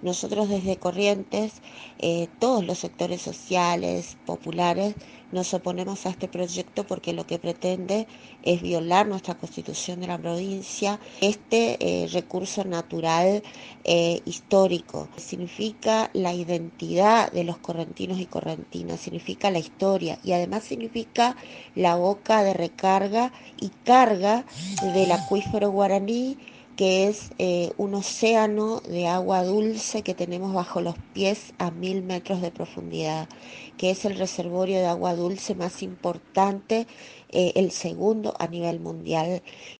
Nosotros desde Corrientes, todos los sectores sociales, populares, nos oponemos a este proyecto porque lo que pretende es violar nuestra constitución de la provincia. Este recurso natural histórico significa la identidad de los correntinos y correntinas, significa la historia y además significa la boca de recarga y carga del acuífero guaraní, que es un océano de agua dulce que tenemos bajo los pies a 1000 metros de profundidad, que es el reservorio de agua dulce más importante, el segundo a nivel mundial.